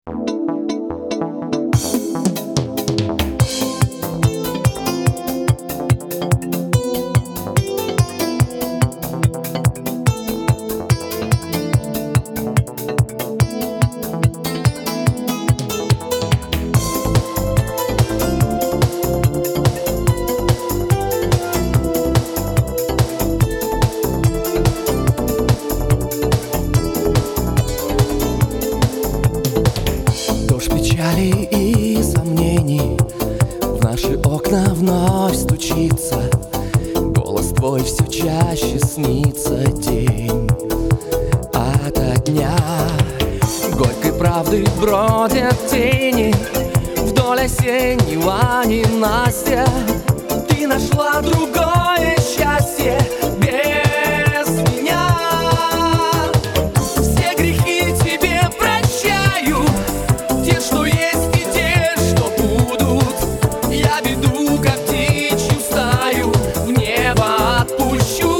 Дождь печали и сомнений в наши окна вновь стучится. Голос твой все чаще снится день ото дня. Горькой правды бродят тени вдоль осеннего ненастья. Ты нашла другое счастье без меня. Все грехи тебе прощаю, те, что есть, и те, что будут. Я веду, как птичью стаю, в небо отпущу.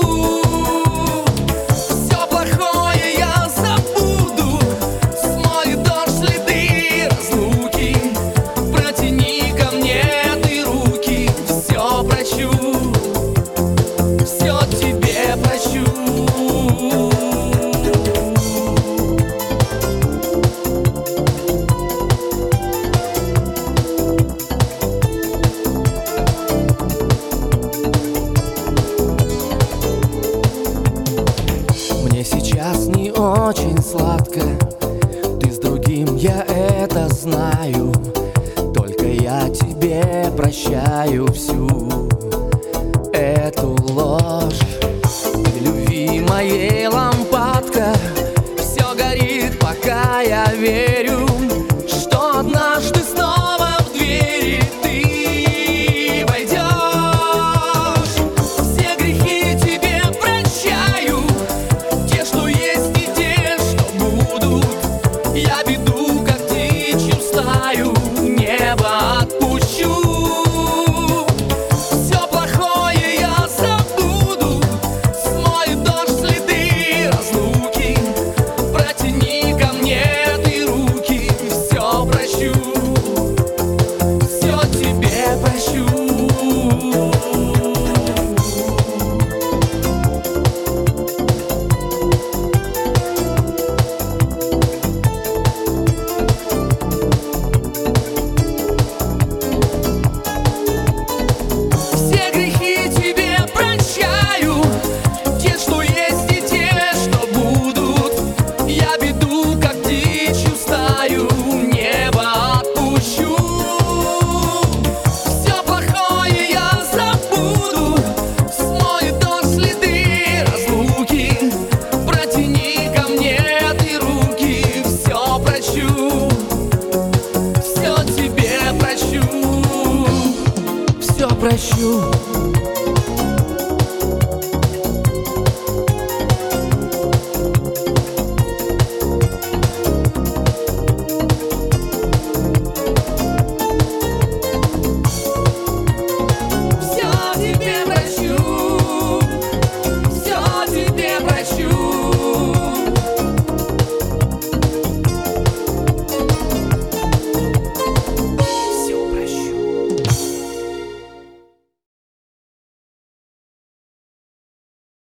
Все плохое я забуду, смоет дождь следы разлуки. Протяни ко мне ты руки, все прощу, все тебе прощу. Мне сейчас не очень сладко, ты с другим, я это знаю. Только я тебе прощаю всю эту ложь. Ты любви моей лампадка, все горит, пока я верю, что однажды снова в двери ты войдешь. Все грехи тебе прощаю, те, что есть, и те, что будут. Я веду,